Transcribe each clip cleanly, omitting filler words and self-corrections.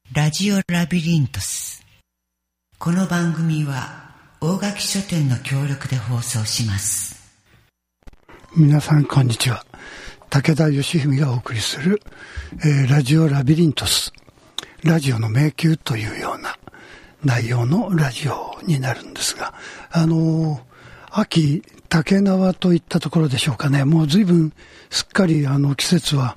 ラジオラビリントス。この番組は大垣書店の協力で放送します。 皆さんこんにちは。武田義文がお送りする、ラジオラビリントス、ラジオの迷宮というような内容のラジオになるんですが、秋竹縄といったところでしょうかね。もう随分すっかり季節は、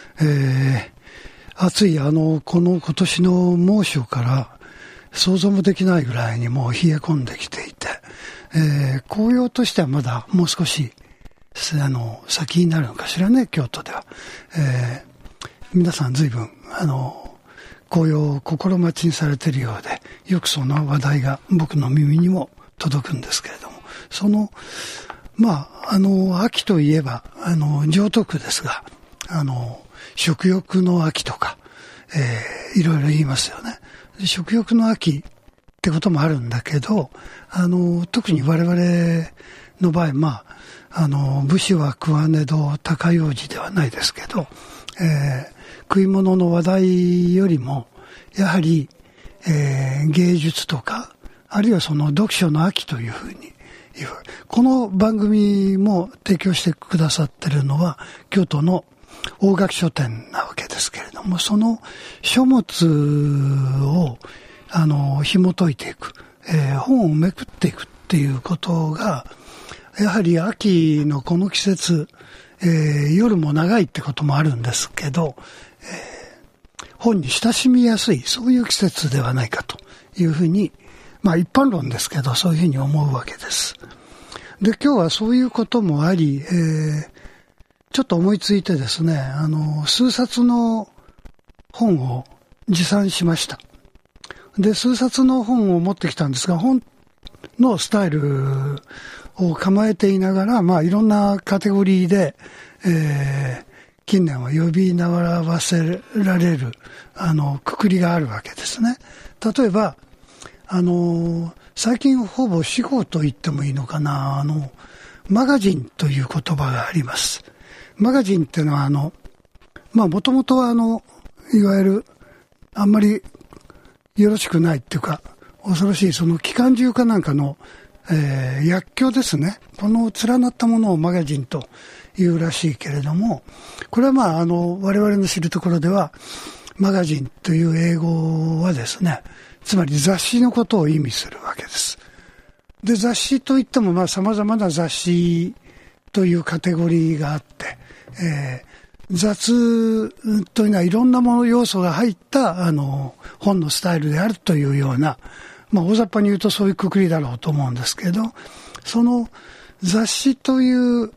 暑いこの今年の猛暑から想像もできないぐらいにもう冷え込んできていて、紅葉としてはまだもう少し先になるのかしらね、京都では。皆さん随分紅葉を心待ちにされているようで、よくその話題が僕の耳にも届くんですけれども、秋といえば常套句ですが、食欲の秋とか、いろいろ言いますよね。食欲の秋ってこともあるんだけど、特に我々の場合、武士は食わねど高楊枝ではないですけど、食い物の話題よりもやはり、芸術とか、あるいはその読書の秋というふうに言う。この番組も提供してくださっているのは京都の大垣書店なわけですけれども、その書物を紐解いていく、本をめくっていくっていうことがやはり秋のこの季節、夜も長いってこともあるんですけど、本に親しみやすい、そういう季節ではないかというふうに、一般論ですけど、そういうふうに思うわけです。で、今日はそういうこともあり、ちょっと思いついてですね、数冊の本を持参しました。で、数冊の本を持ってきたんですが、本のスタイルを構えていながら、いろんなカテゴリーで、近年は呼び名わせられる、くくりがあるわけですね。例えば、最近ほぼ死語と言ってもいいのかな、マガジンという言葉があります。マガジンっていうのはもともとはいわゆるあんまりよろしくないっていうか恐ろしいその機関銃かなんかの、薬莢ですね。この連なったものをマガジンというらしいけれども、これは我々の知るところではマガジンという英語はですね、つまり雑誌のことを意味するわけです。で、雑誌といっても様々な雑誌というカテゴリーがあって、雑というのはいろんな要素が入った本のスタイルであるというような、大雑把に言うとそういうくくりだろうと思うんですけど、その雑誌という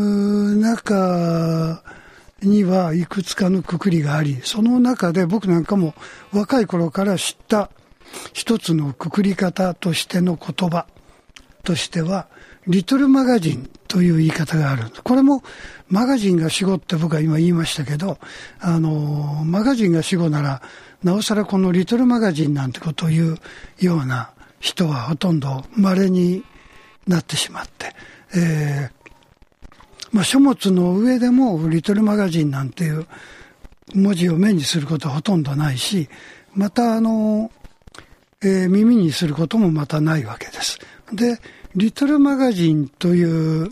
中にはいくつかのくくりがあり、その中で僕なんかも若い頃から知った一つのくくり方としての言葉としてはリトルマガジンという言い方がある。これもマガジンが死語って僕は今言いましたけど、マガジンが死語ならなおさらこのリトルマガジンなんてことを言うような人はほとんど稀になってしまって、書物の上でもリトルマガジンなんていう文字を目にすることはほとんどないし、また耳にすることもまたないわけです。で、リトルマガジンという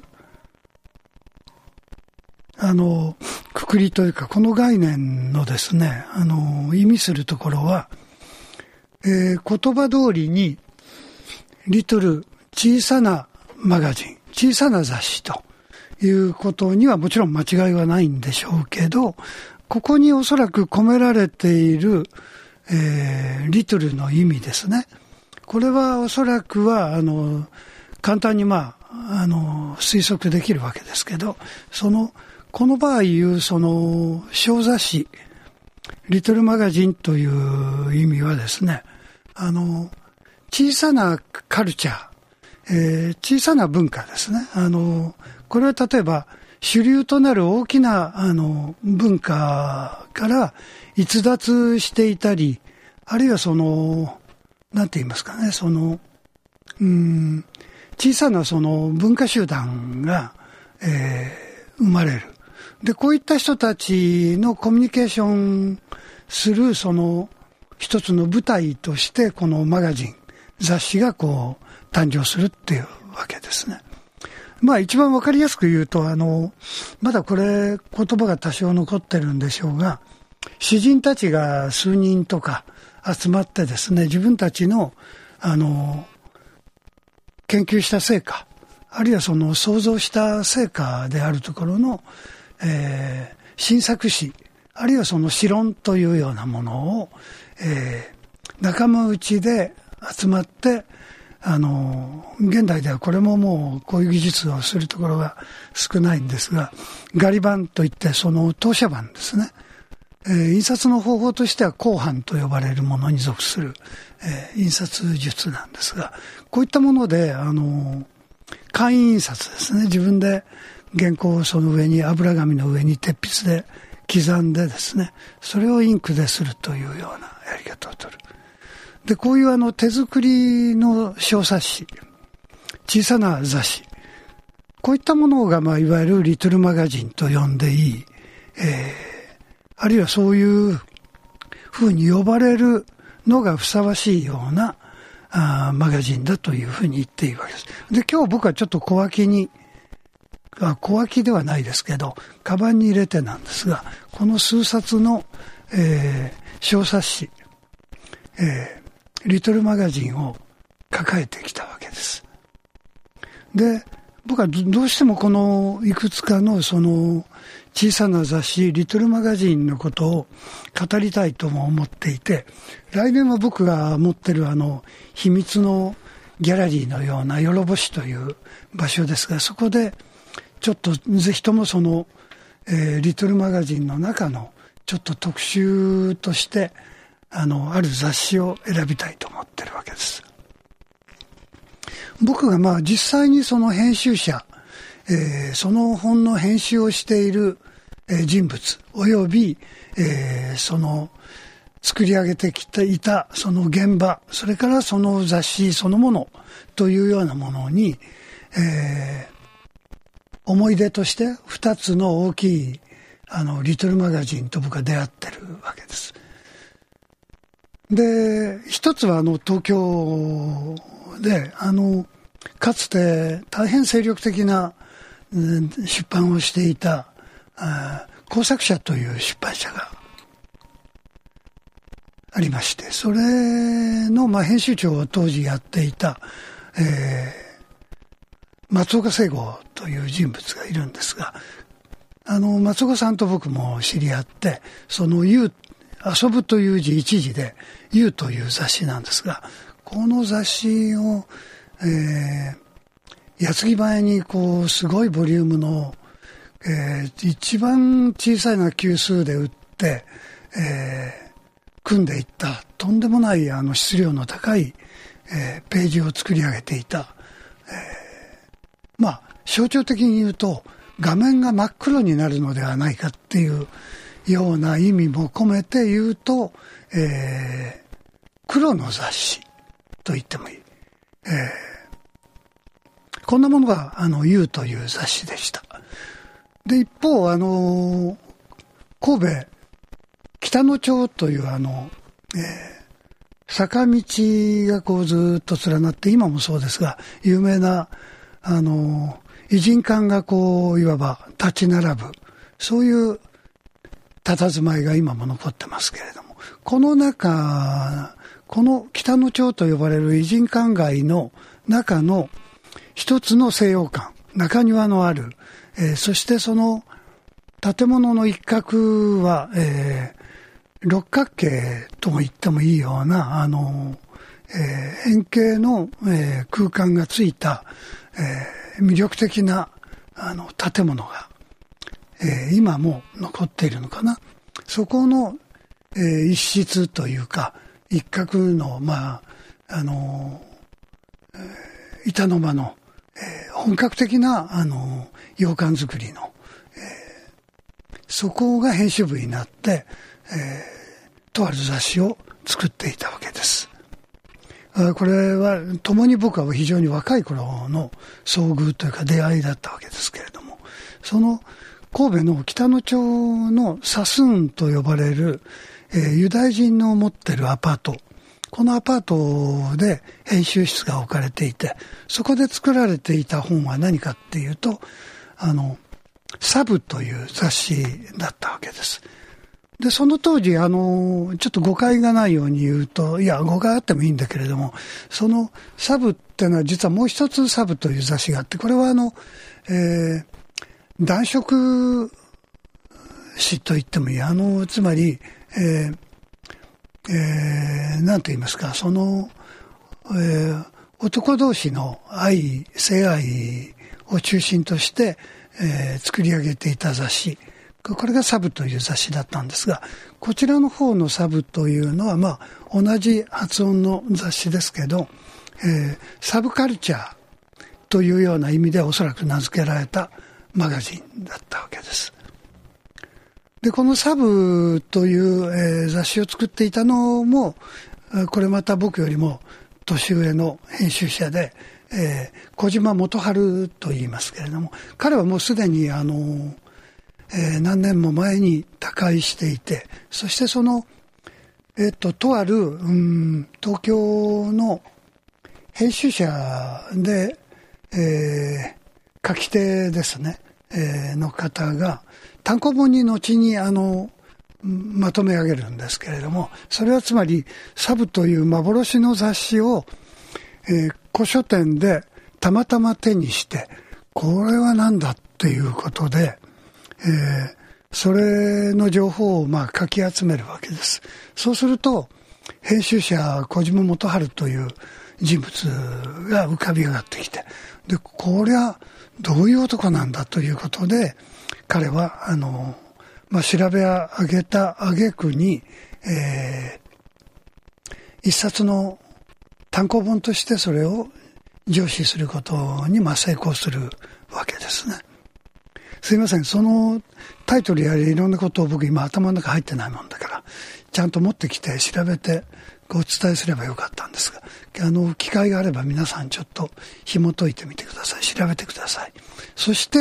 くくりというかこの概念のですね、意味するところは、言葉通りにリトル小さなマガジン、小さな雑誌ということにはもちろん間違いはないんでしょうけど、ここにおそらく込められている、リトルの意味ですね。これはおそらくは簡単に推測できるわけですけど、この場合いう小雑誌リトルマガジンという意味はですね、小さなカルチャー、小さな文化ですね。これは例えば主流となる大きな文化から逸脱していたり、あるいはなんて言いますかね、小さな文化集団が、生まれる。で、こういった人たちのコミュニケーションする一つの舞台としてこのマガジン、雑誌がこう誕生するっていうわけですね。まあ一番わかりやすく言うと、まだこれ言葉が多少残ってるんでしょうが、詩人たちが数人とか集まってですね、自分たちの研究した成果、あるいはその創造した成果であるところの、新作詩、あるいはその詩論というようなものを、仲間内で集まって、現代ではこれももうこういう技術をするところが少ないんですが、ガリ版といってその投射版ですね。印刷の方法としては鋼版と呼ばれるものに属する、印刷術なんですが、こういったもので簡易印刷ですね、自分で原稿をその上に油紙の上に鉄筆で刻んでですね、それをインクでするというようなやり方を取る。で、こういう手作りの小冊子、小さな雑誌、こういったものがいわゆるリトルマガジンと呼んでいい、あるいはそういうふうに呼ばれるのがふさわしいようなマガジンだというふうに言っていいわけです。で、今日僕はちょっと小脇ではないですけど、カバンに入れてなんですが、この数冊の、小冊子、リトルマガジンを抱えてきたわけです。で、僕はどうしてもこのいくつかのその小さな雑誌、リトルマガジンのことを語りたいとも思っていて、来年は僕が持ってる秘密のギャラリーのようなよろぼしという場所ですが、そこでちょっとぜひともその、リトルマガジンの中のちょっと特集としてある雑誌を選びたいと思ってるわけです。僕が実際にその編集者、その本の編集をしている人物および、その作り上げてきていたその現場、それからその雑誌そのものというようなものに、思い出として2つの大きいリトルマガジンと僕は出会ってるわけです。で、一つは東京でかつて大変精力的な出版をしていた工作者という出版社がありまして、それの編集長を当時やっていた、松岡聖吾という人物がいるんですが、松岡さんと僕も知り合って、その遊ぶという字一字で遊という雑誌なんですが、この雑誌を、矢継ぎ早にすごいボリュームの、一番小さな級数で売って、組んでいったとんでもない質量の高い、ページを作り上げていた、象徴的に言うと画面が真っ黒になるのではないかっていうような意味も込めて言うと、黒の雑誌と言ってもいい、こんなものがUという雑誌でした。で、一方神戸北野町という坂道がずっと連なって、今もそうですが有名な異人館がいわば立ち並ぶ、そういう佇まいが今も残ってますけれども、この北野町と呼ばれる異人館街の中の一つの西洋館、中庭のある、そしてその建物の一角は、六角形とも言ってもいいような円形の、空間がついた、魅力的な建物が、今も残っているのかな。そこの、一室というか一角の板の間の、本格的な洋館作りの、そこが編集部になって、とある雑誌を作っていたわけです。これは共に僕は非常に若い頃の遭遇というか出会いだったわけですけれども、その神戸の北野町のサスーンと呼ばれる、 ユダヤ人の持ってるアパート、このアパートで編集室が置かれていて、そこで作られていた本は何かっていうと、サブという雑誌だったわけです。で、その当時、ちょっと誤解がないように言うと、いや、誤解あってもいいんだけれども、そのサブっていうのは実はもう一つサブという雑誌があって、これは男色誌と言ってもいい。つまり、なんと言いますか、男同士の性愛を中心として、作り上げていた雑誌。これがサブという雑誌だったんですが、こちらの方のサブというのは、同じ発音の雑誌ですけど、サブカルチャーというような意味でおそらく名付けられたマガジンだったわけです。で、このサブという、雑誌を作っていたのも、これまた僕よりも年上の編集者で、小島元春と言いますけれども、彼はもうすでに何年も前に他界していて、そしてとある、東京の編集者で、書き手ですね、の方が単行本に後にまとめ上げるんですけれども、それはつまりサブという幻の雑誌を、古書店でたまたま手にして、これは何だっていうことで、それの情報をかき集めるわけです。そうすると編集者小島元春という人物が浮かび上がってきて、でこれはどういう男なんだということで、彼は調べ上げた挙句に、一冊の単行本としてそれを上梓することに成功するわけですね。すいません、そのタイトルやいろんなことを僕今頭の中入ってないもんだから、ちゃんと持ってきて調べてお伝えすればよかったんですが、機会があれば皆さんちょっと紐解いてみてください。調べてください。そして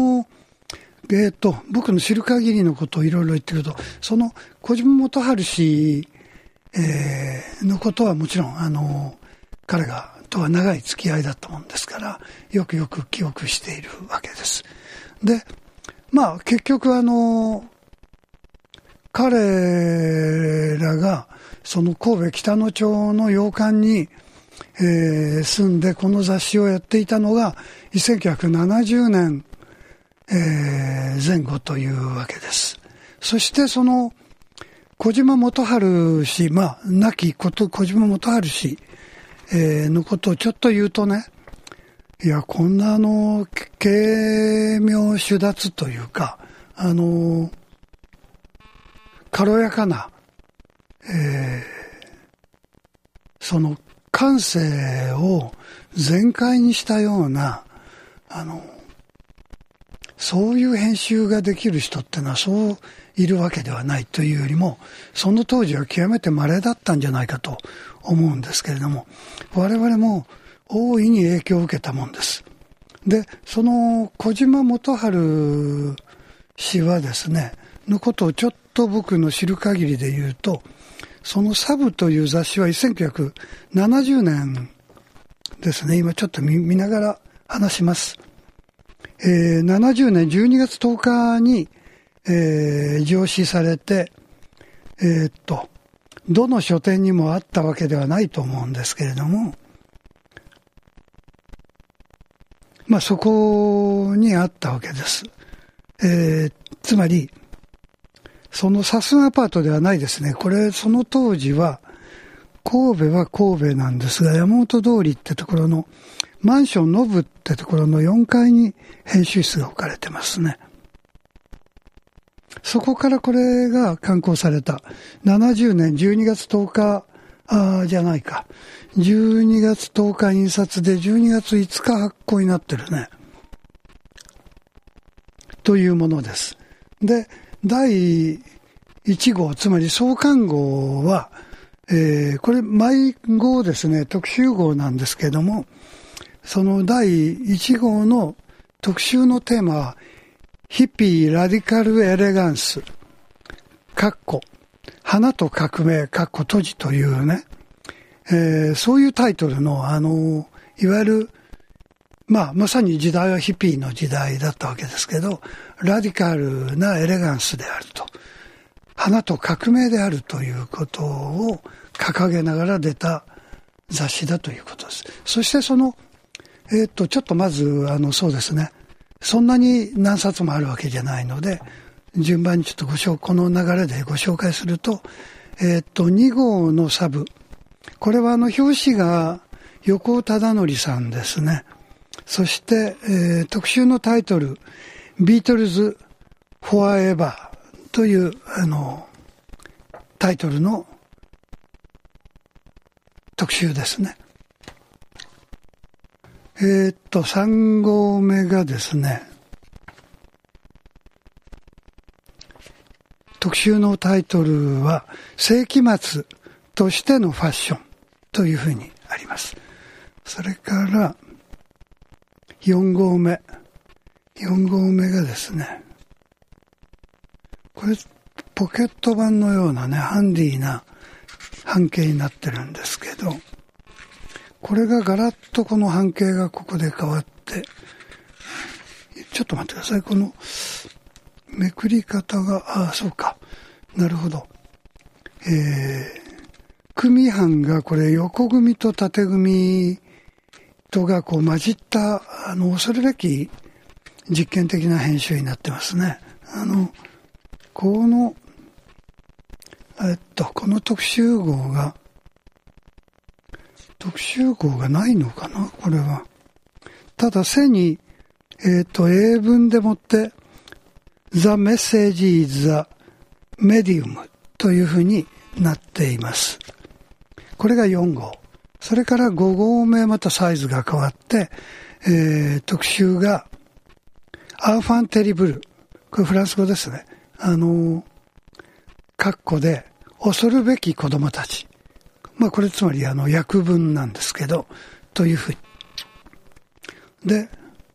僕の知る限りのことをいろいろ言ってくると、その小島元春氏、のことはもちろん彼がとは長い付き合いだったもんですから、よくよく記憶しているわけです。で、結局彼らがその神戸北野町の洋館に、住んでこの雑誌をやっていたのが1970年、前後というわけです。そしてその小島元春氏、亡きこと小島元春氏、のことをちょっと言うとね、いや、こんな軽妙手脱というか、軽やかな、その感性を全開にしたような、そういう編集ができる人ってのはそういるわけではないというよりも、その当時は極めて稀だったんじゃないかと思うんですけれども、我々も大いに影響を受けたもんです。で、その小島元春氏はですね、のことをちょっと僕の知る限りで言うと、そのサブという雑誌は1970年ですね。今ちょっと見ながら話します。70年12月10日に、上梓されて、どの書店にもあったわけではないと思うんですけれども、そこにあったわけです。つまり、そのサスンアパートではないですね。これ、その当時は、神戸は神戸なんですが、山本通りってところの、マンションノブってところの4階に編集室が置かれてますね。そこからこれが刊行された。70年12月10日、じゃないか。12月10日印刷で12月5日発行になってるね。というものです。で、第1号、つまり創刊号は、これ毎号ですね、特集号なんですけども、その第1号の特集のテーマは、ヒッピーラディカルエレガンス、 花と革命閉じというね、そういうタイトルのいわゆるまさに時代はヒッピーの時代だったわけですけど、ラディカルなエレガンスであると、花と革命であるということを掲げながら出た雑誌だということです。そしてちょっとまずそうですね、そんなに何冊もあるわけじゃないので、順番にちょっとこの流れでご紹介すると、2号のサブ、これは表紙が横尾忠則さんですね。そして、特集のタイトル、ビートルズ・フォアエバーというタイトルの特集ですね。3号目がですね、特集のタイトルは世紀末としてのファッションというふうにあります。それから4号目がですね、これポケット版のようなね、ハンディな半径になってるんですけど、これがガラッとこの半径がここで変わって、ちょっと待ってください、このめくり方が、そうか、なるほど。組版がこれ横組と縦組とがこう混じった恐るべき実験的な編集になってますね。この特集号がないのかな、これは。ただ背に英文でもってThe Message is the Medium というふうになっています。これが4号。それから5号目またサイズが変わって、特集がアーファンテリブル。これフランス語ですね。括弧で恐るべき子供たち。これつまり訳文なんですけど、というふうに。で、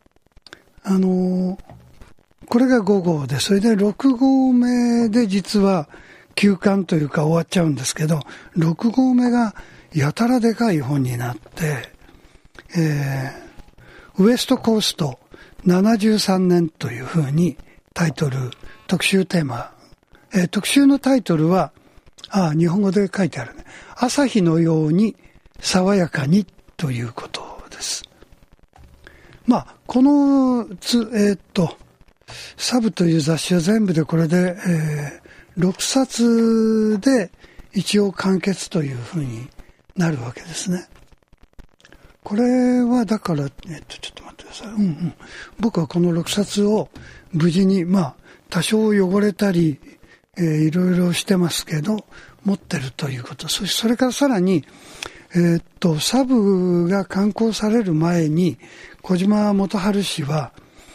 これが5号で、それで6号目で実は休刊というか終わっちゃうんですけど、6号目がやたらでかい本になって、ウエストコースト73年というふうにタイトル、特集テーマ、特集のタイトルは、日本語で書いてあるね。朝日のように爽やかにということです。このサブという雑誌は全部でこれで、6冊で一応完結というふうになるわけですね。これはだから、ちょっと待ってください。僕はこの6冊を無事に、多少汚れたり、いろいろしてますけど、持ってるということ。それからさらに、サブが刊行される前に、小島元春氏は、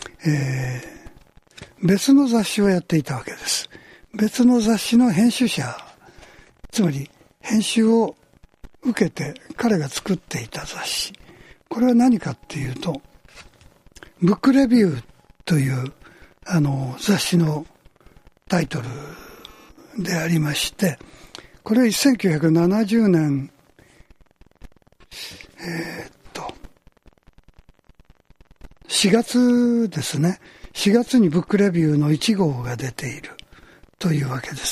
別の雑誌をやっていたわけです。別の雑誌の編集者、つまり編集を受けて彼が作っていた雑誌。これは何かっていうと、ブックレビューという雑誌のタイトルでありまして、これは1970年、4月ですね。4月にブックレビューの1号が出ているというわけです。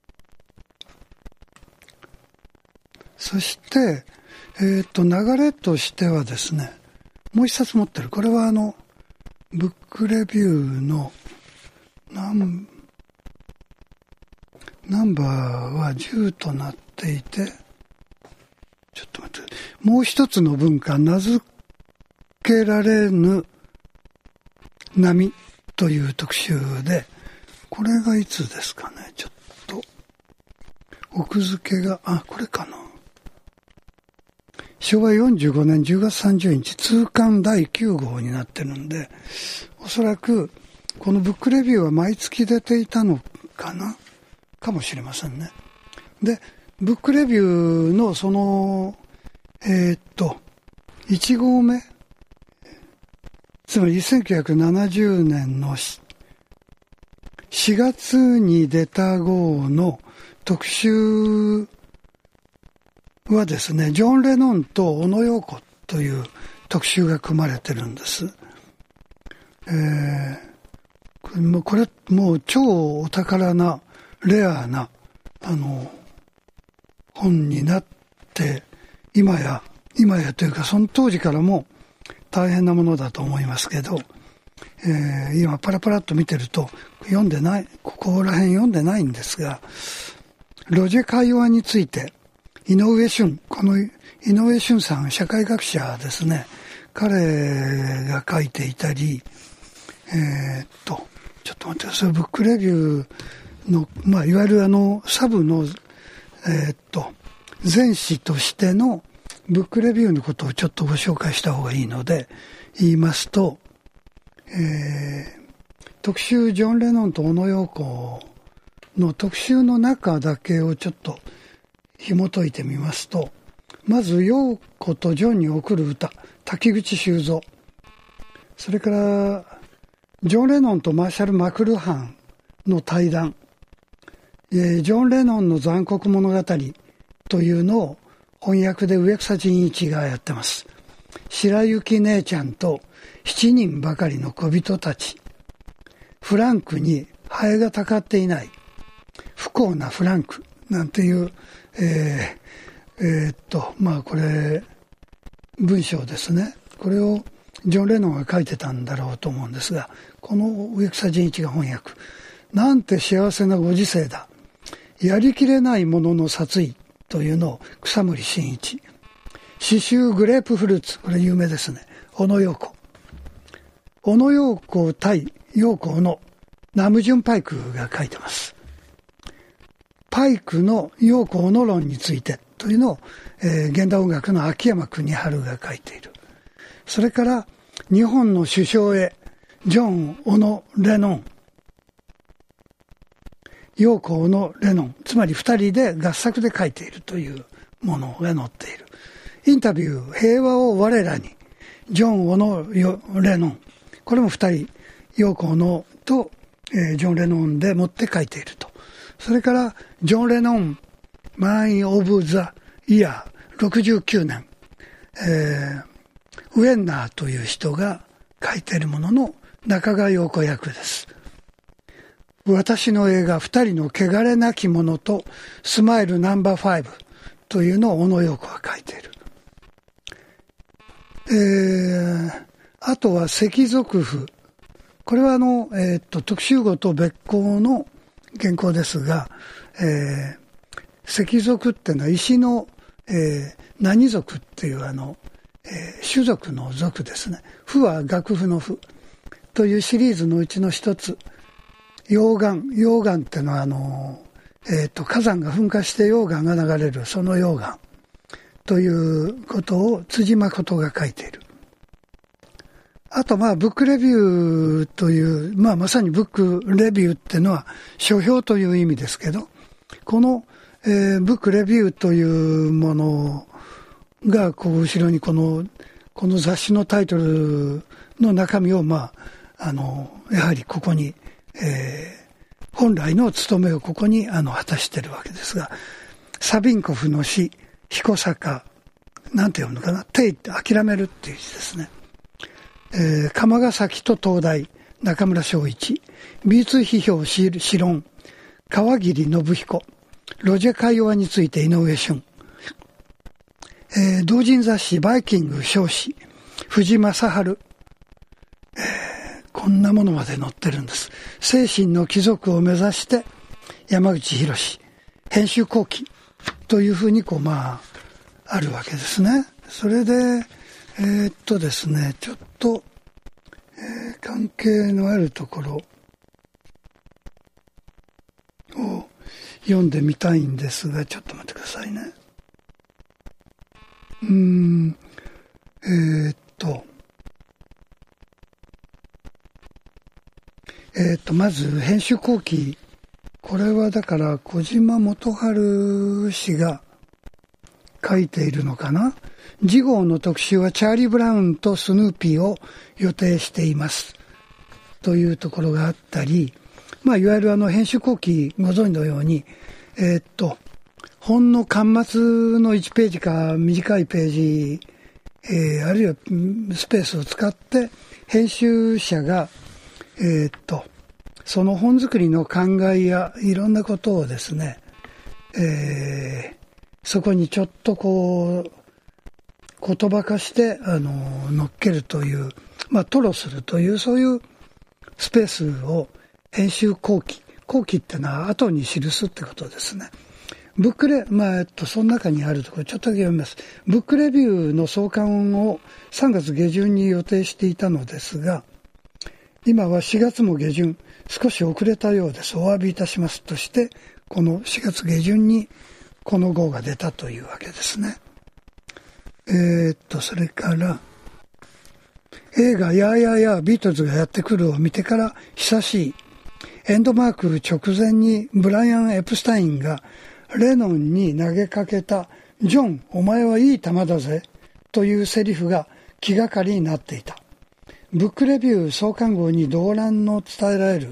そして、流れとしてはですね、もう一冊持ってる。これはブックレビューのナンバーは10となっていて、ちょっと待って、もう一つの文化、名付けられぬ波という特集で、これがいつですかね、ちょっと、奥付けが、これかな。昭和45年10月30日、通刊第9号になってるんで、おそらく、このブックレビューは毎月出ていたのかなかもしれませんね。で、ブックレビューの1号目、つまり1970年の4月に出た号の特集はですね、ジョン・レノンと小野陽子という特集が組まれてるんです。これもう超お宝なレアな本になって、今やというかその当時からも大変なものだと思いますけど、今パラパラっと見てると読んでない、ここら辺読んでないんですが、ロジェ会話について井上俊、この井上俊さん社会学者ですね、彼が書いていたり、ちょっと待ってください、ブックレビューの、いわゆるサブの前史としてのブックレビューのことをちょっとご紹介した方がいいので言いますと、特集ジョン・レノンと小野陽子の特集の中だけをちょっと紐解いてみますと、まず陽子とジョンに送る歌、滝口修造、それからジョン・レノンとマーシャル・マクルハンの対談、ジョン・レノンの残酷物語というのを翻訳で植草仁一がやってます。白雪姉ちゃんと7人ばかりの小人たち、フランクにハエがたかっていない不幸なフランクなんていうこれ文章ですね。これをジョン・レノンが書いてたんだろうと思うんですが、この植草仁一が翻訳、なんて幸せなご時世だ、やりきれないものの殺意というのを草森真一、詩集グレープフルーツ、これ有名ですね、小野陽子対陽子のナムジュン・パイクが書いてます。パイクの陽子小野論についてというのを、現代音楽の秋山邦春が書いている。それから日本の首相へジョン・小野・レノン、陽子小野・レノン、つまり二人で合作で書いているというものが載っている。インタビュー、平和を我らに、ジョン・小野・レノン、これも二人、陽子小野と、ジョン・レノンでもって書いていると。それからジョン・レノンマイン・オブ・ザ・イヤー69年、ウェンナーという人が書いているものの中川陽子役です。私の映画二人の汚れなき者とスマイルナンバー5というのを小野陽子が書いている。あとは赤族譜、これは特集号と別項の原稿ですが、赤族っていうのは石の、何族っていう種族の族ですね。譜は楽譜の譜というシリーズのうちの一つ、溶岩っていうのは火山が噴火して溶岩が流れる、その溶岩ということを辻誠が書いている。あとブックレビューという、まさにブックレビューっていうのは書評という意味ですけど、この、ブックレビューというものがこう後ろにこの雑誌のタイトルの中身をやはりここに、本来の務めをここに果たしているわけですが、サビンコフの詩、彦坂、なんて読むのかな、諦めるっていう字ですね。釜ヶ崎と東大、中村昭一、美術批評詩論、川桐信彦、ロジェ会話について井上俊、同人雑誌バイキング彰子、藤正春、こんなものまで載ってるんです。精神の貴族を目指して山口博士、編集後期というふうにあるわけですね。それでですね、ちょっと、関係のあるところを読んでみたいんですが、ちょっと待ってくださいね。まず編集後期、これはだから小島元春氏が書いているのかな。次号の特集はチャーリー・ブラウンとスヌーピーを予定していますというところがあったり、いわゆる編集後期ご存知のように、 本の巻末の1ページか短いページ、あるいはスペースを使って編集者が、その本作りの考えやいろんなことをですね、そこにちょっとこう言葉化して乗っけるという、吐露するというそういうスペースを編集後期っていうのは後に記すってことですね。ブックレ、その中にあるところちょっとだけ読みます。ブックレビューの創刊を3月下旬に予定していたのですが、今は4月も下旬、少し遅れたようです。お詫びいたしますとして、この4月下旬にこの号が出たというわけですね。それから映画やーやーやービートルズがやってくるを見てから久しい。エンドマーク直前にブライアン・エプスタインがレノンに投げかけたジョン、お前はいい球だぜというセリフが気がかりになっていた。ブックレビュー創刊号に動乱の伝えられる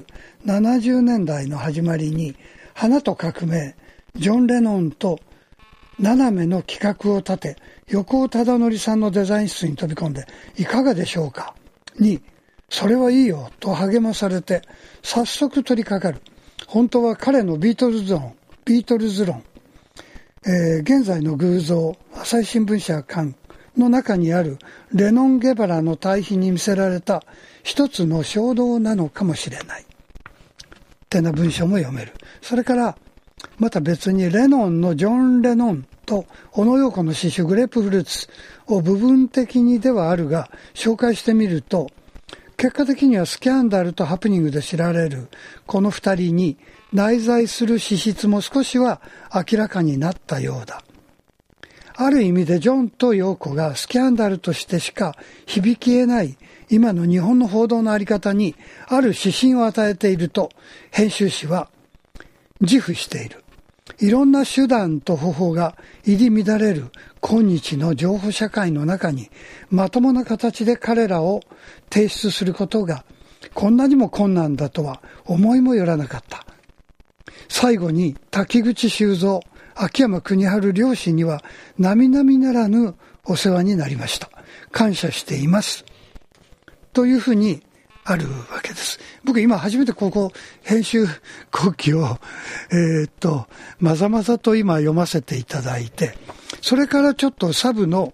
70年代の始まりに花と革命、ジョン・レノンと斜めの企画を立て、横尾忠則さんのデザイン室に飛び込んでいかがでしょうかに、それはいいよと励まされて早速取り掛かる。本当は彼のビートルズ論、現在の偶像朝日新聞社刊の中にあるレノン・ゲバラの対比に見せられた一つの衝動なのかもしれないってな文章も読める。それからまた別にレノンのジョン・レノンと小野陽子の詩集グレープフルーツを部分的にではあるが紹介してみると、結果的にはスキャンダルとハプニングで知られるこの二人に内在する資質も少しは明らかになったようだ。ある意味でジョンと陽子がスキャンダルとしてしか響き得ない今の日本の報道のあり方にある指針を与えていると編集士は自負している。いろんな手段と方法が入り乱れる今日の情報社会の中にまともな形で彼らを提出することがこんなにも困難だとは思いもよらなかった。最後に滝口修造、秋山国春両親には並々ならぬお世話になりました。感謝しています。というふうにあるわけです。僕今初めてここ編集後期をまざまざと今読ませていただいて、それからちょっとサブの、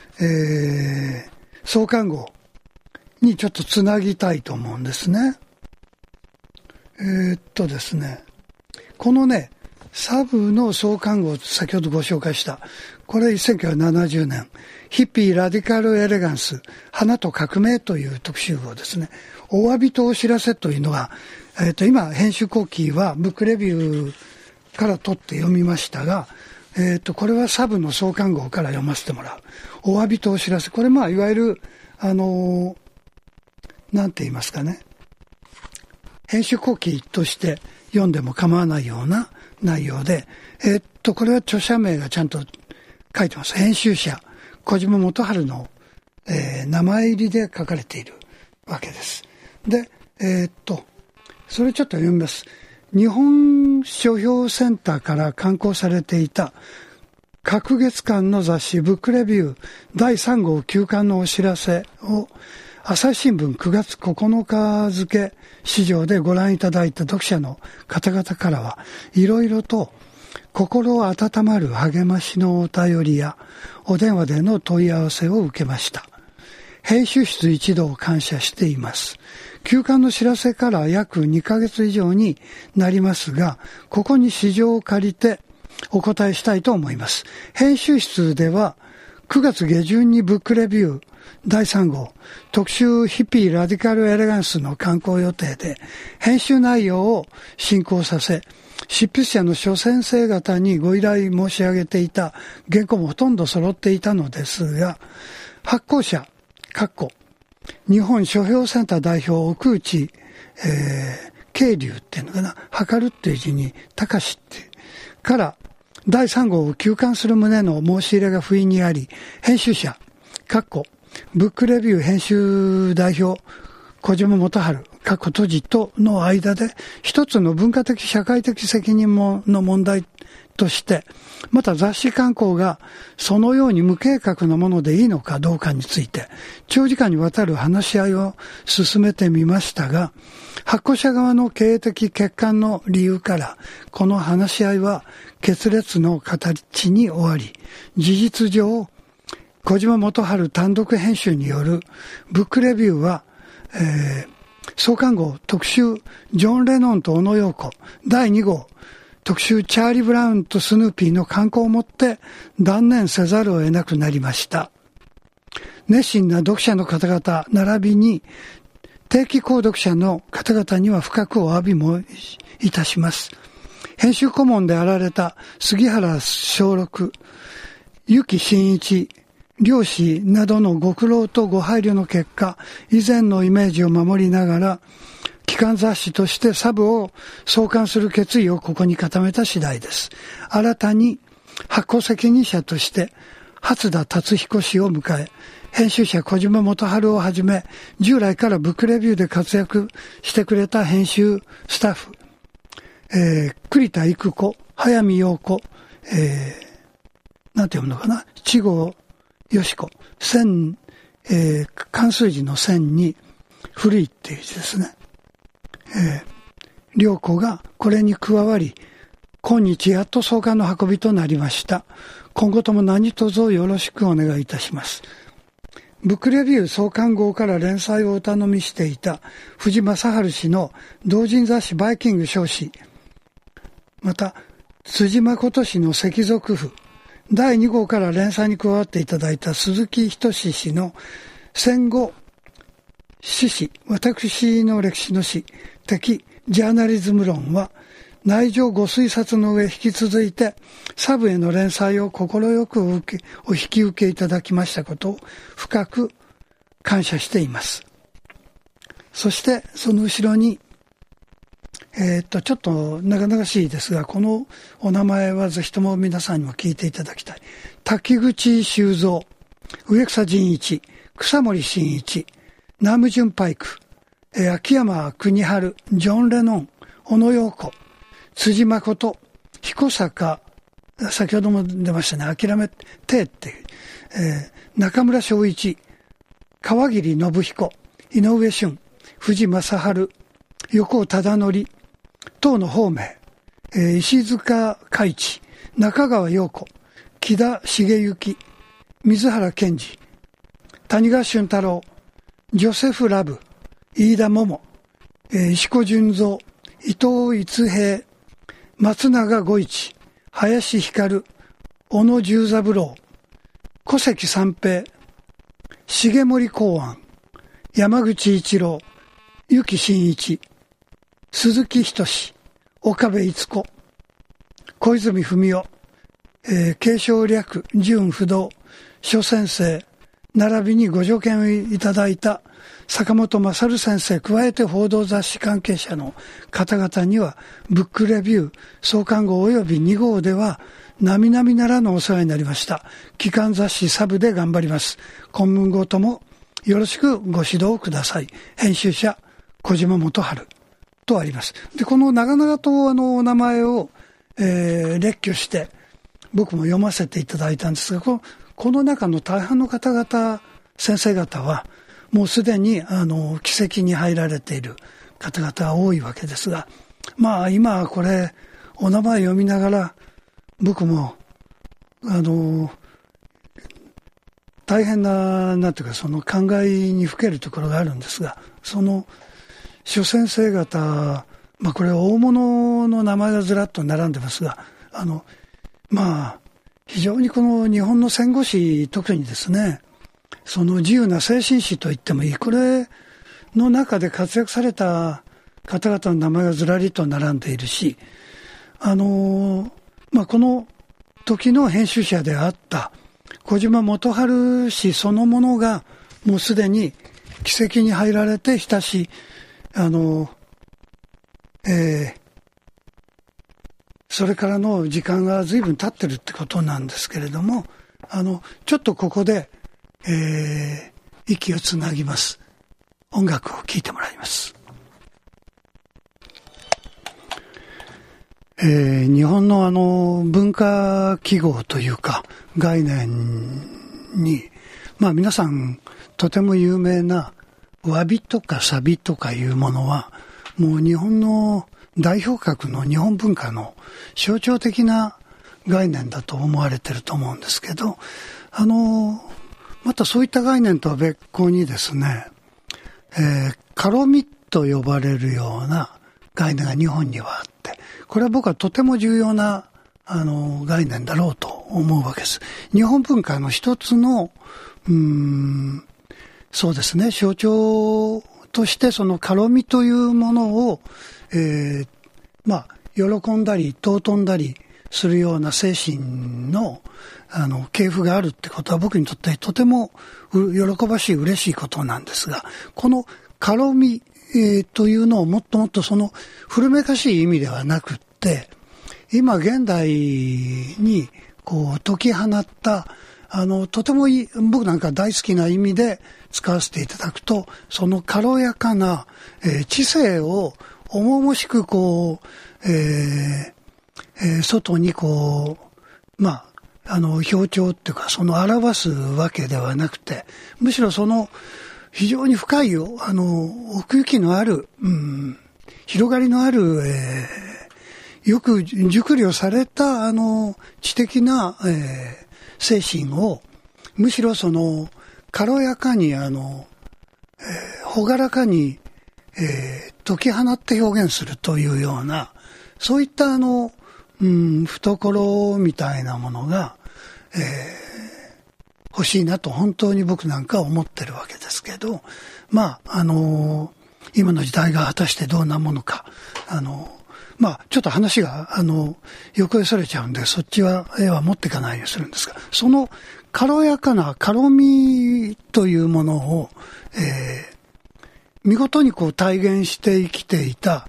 創刊号にちょっとつなぎたいと思うんですね。ですね、このねサブの創刊号、先ほどご紹介したこれ1970年ヒッピーラディカルエレガンス花と革命という特集号ですね。お詫びとお知らせというのが、今編集後期はブックレビューから取って読みましたが、これはサブの創刊号から読ませてもらう。お詫びとお知らせ、これいわゆるなんて言いますかね、編集後期として読んでも構わないような内容で、これは著者名がちゃんと書いてます。編集者小島元春の、名前入りで書かれているわけです。で、それちょっと読みます。日本書評センターから刊行されていた各月間の雑誌ブックレビュー第3号休刊のお知らせを朝日新聞9月9日付市場でご覧いただいた読者の方々からはいろいろと心温まる励ましのお便りやお電話での問い合わせを受けました。編集室一同感謝しています。休刊の知らせから約2ヶ月以上になりますが、ここに市場を借りてお答えしたいと思います。編集室では9月下旬にブックレビュー第3号特集ヒッピーラディカルエレガンスの刊行予定で、編集内容を進行させ、執筆者の諸先生方にご依頼申し上げていた原稿もほとんど揃っていたのですが、発行者日本書評センター代表奥内、渓流っていうのかな、測るっていう字に高しってから第3号を休刊する旨の申し入れが不意にあり、編集者ブックレビュー編集代表小島元春閉じとの間で一つの文化的社会的責任の問題として、また雑誌刊行がそのように無計画なものでいいのかどうかについて、長時間にわたる話し合いを進めてみましたが、発行者側の経営的欠陥の理由から、この話し合いは決裂の形に終わり、事実上、小島元春単独編集によるブックレビューは、創刊号特集ジョン・レノンと小野陽子第2号特集チャーリー・ブラウンとスヌーピーの刊行をもって断念せざるを得なくなりました。熱心な読者の方々並びに定期購読者の方々には深くお詫びもいたします。編集顧問であられた杉原正六、結城真一、漁師などのご苦労とご配慮の結果、以前のイメージを守りながら、期間雑誌としてサブを創刊する決意をここに固めた次第です。新たに発行責任者として初田達彦氏を迎え、編集者小島元春をはじめ、従来からブックレビューで活躍してくれた編集スタッフ、栗田育子、早見陽子、なんて読むのかな、千郷よしこ、漢数字の線に古いっていう字ですね。良子がこれに加わり、今日やっと創刊の運びとなりました。今後とも何卒よろしくお願いいたします。ブックレビュー創刊号から連載をお頼みしていた藤正治氏の同人雑誌バイキング彰子、また辻誠氏の赤族譜、第2号から連載に加わっていただいた鈴木仁氏の戦後史詩、私の歴史の史的ジャーナリズム論は内情ご推察の上引き続いてサブへの連載を快くお引き受けいただきましたことを深く感謝しています。そしてその後ろにちょっと長々しいですが、このお名前はぜひとも皆さんにも聞いていただきたい。滝口修造、植草仁一、草森真一、ナムジュンパイク、秋山国春、ジョン・レノン、小野陽子、辻誠、彦坂、先ほども出ましたね、諦めてっていう、中村昭一、川桐信彦、井上俊、藤正春、横尾忠則、党の方面、石塚海地、中川陽子、木田茂之、水原健二、谷川俊太郎、ジョセフ・ラブ、飯田桃、石子純三、伊藤逸平、松永吾一、林光、小野十三郎、小関三平、重森公安、山口一郎、結城真一、鈴木仁、岡部逸子、小泉文夫、継承略、純不動、諸先生、並びにご助言をいただいた坂本勝先生、加えて報道雑誌関係者の方々には、ブックレビュー、創刊号及び2号では、並々ならぬお世話になりました。期間雑誌サブで頑張ります。今文号ともよろしくご指導ください。編集者、小島元春とあります。で、この長々とお名前を、列挙して、僕も読ませていただいたんですが、この中の大半の方々、先生方は、もうすでに奇跡に入られている方々が多いわけですが、まあ今これお名前読みながら僕も大変ななんていうか、その考えにふけるところがあるんですが、その諸先生方、まあこれ大物の名前がずらっと並んでますが、まあ非常にこの日本の戦後史、特にですね、その自由な精神史といってもいい、これの中で活躍された方々の名前がずらりと並んでいるし、まあ、この時の編集者であった小島元春氏そのものがもうすでに奇跡に入られて親しい、それからの時間が随分経ってるってことなんですけれども、ちょっとここで息をつなぎます。音楽を聴いてもらいます。 日本の文化記号というか概念に、皆さんとても有名な詫びとかサビとかいうものはもう日本の代表格の日本文化の象徴的な概念だと思われてると思うんですけど、またそういった概念とは別個にですね、カロミと呼ばれるような概念が日本にはあって、これは僕はとても重要な概念だろうと思うわけです。日本文化の一つのそうですね、象徴としてそのカロミというものを、喜んだり尊んだりするような精神の系譜があるってことは僕にとってとても喜ばしい嬉しいことなんですが、このカロミ、というのをもっともっとその古めかしい意味ではなくって、今現代にこう解き放ったとてもいい、僕なんか大好きな意味で使わせていただくと、その軽やかな、知性を重々しくこう、外にこう表徴っていうかその表すわけではなくて、むしろその非常に深い奥行きのある、広がりのある、よく熟慮された知的な、精神をむしろその軽やかに朗らかに、解き放って表現するというような、そういった懐みたいなものが、欲しいなと本当に僕なんか思ってるわけですけど、今の時代が果たしてどんなものか、ちょっと話が横へそれちゃうんでそっちは持っていかないようにするんですが、その軽やかな軽みというものを、見事にこう体現して生きていた、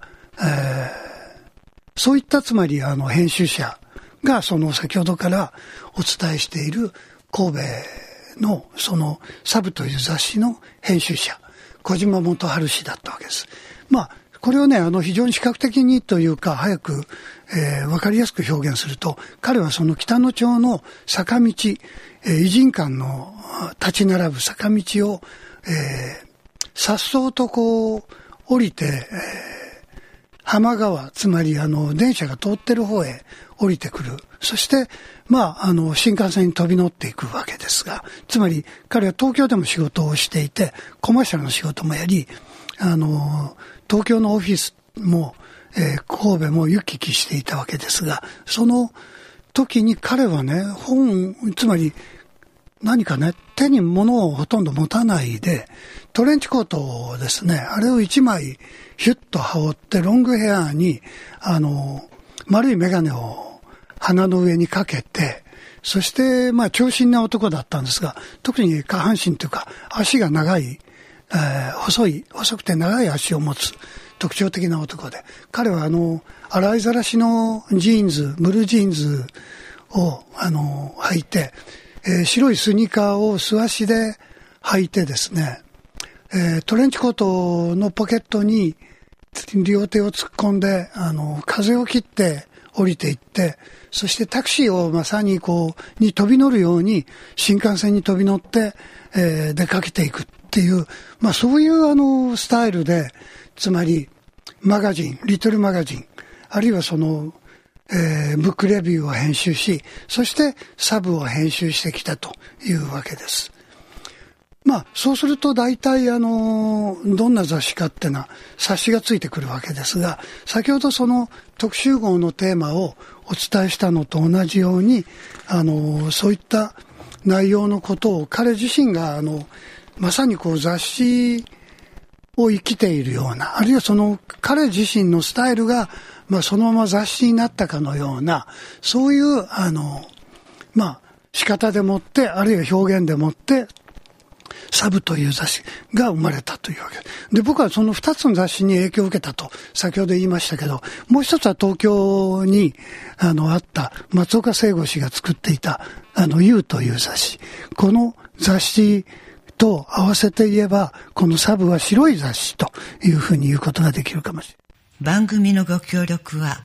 そういったつまり編集者がその先ほどからお伝えしている神戸のそのサブという雑誌の編集者小島元春氏だったわけです。これをね非常に視覚的にというか早く、分かりやすく表現すると、彼はその北野町の坂道、異人館の立ち並ぶ坂道を、颯爽とこう降りて、浜川、つまり電車が通ってる方へ降りてくる。そして新幹線に飛び乗っていくわけですが、つまり彼は東京でも仕事をしていてコマーシャルの仕事もやり、東京のオフィスも、神戸も行き来していたわけですが、その時に彼はねつまり何かね手に物をほとんど持たないでトレンチコートをですね、あれを一枚ヒュッと羽織ってロングヘアに丸い眼鏡を鼻の上にかけて、そして長身な男だったんですが、特に下半身というか足が長い、細くて長い足を持つ特徴的な男で、彼は洗いざらしのジーンズ、ブルージーンズを履いて、白いスニーカーを素足で履いてですね、トレンチコートのポケットに両手を突っ込んで風を切って降りていって、そしてタクシーをまさにに飛び乗るように新幹線に飛び乗って、出かけていくっていう、そういうスタイルで、つまりマガジン、リトルマガジン、あるいはその、ブックレビューを編集し、そしてサブを編集してきたというわけです。そうすると大体どんな雑誌かっていうのは冊子がついてくるわけですが、先ほどその特集号のテーマをお伝えしたのと同じようにそういった内容のことを彼自身がまさに雑誌を生きているような、あるいはその彼自身のスタイルがそのまま雑誌になったかのような、そういう仕方でもって、あるいは表現でもってサブという雑誌が生まれたというわけで、僕はその2つの雑誌に影響を受けたと先ほど言いましたけど、もう一つは東京にあった松岡聖吾氏が作っていたYOUという雑誌、この雑誌と合わせて言えばこのサブは白い雑誌というふうに言うことができるかもしれない。 番組のご協力は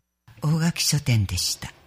大垣書店でした。